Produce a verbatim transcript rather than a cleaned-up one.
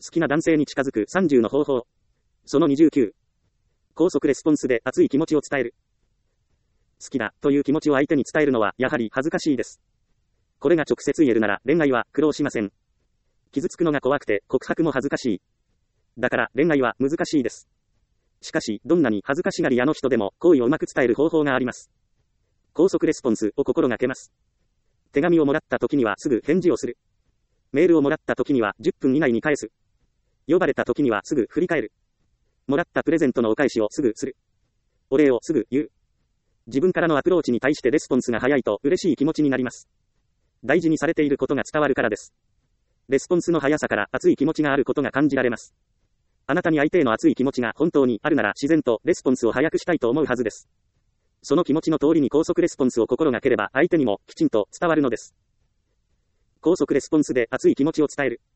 好きな男性に近づくさんじゅうの方法。そのにじゅうきゅう。高速レスポンスで熱い気持ちを伝える。好きだという気持ちを相手に伝えるのはやはり恥ずかしいです。これが直接言えるなら恋愛は苦労しません。傷つくのが怖くて告白も恥ずかしい。だから恋愛は難しいです。しかしどんなに恥ずかしがり屋の人でも好意をうまく伝える方法があります。高速レスポンスを心がけます。手紙をもらった時にはすぐ返事をする。メールをもらった時にはじゅっぷん以内に返す。呼ばれた時にはすぐ振り返る。もらったプレゼントのお返しをすぐする。お礼をすぐ言う。自分からのアプローチに対してレスポンスが早いと嬉しい気持ちになります。大事にされていることが伝わるからです。レスポンスの速さから熱い気持ちがあることが感じられます。あなたに相手への熱い気持ちが本当にあるなら自然とレスポンスを早くしたいと思うはずです。その気持ちの通りに高速レスポンスを心がければ相手にもきちんと伝わるのです。高速レスポンスで熱い気持ちを伝える。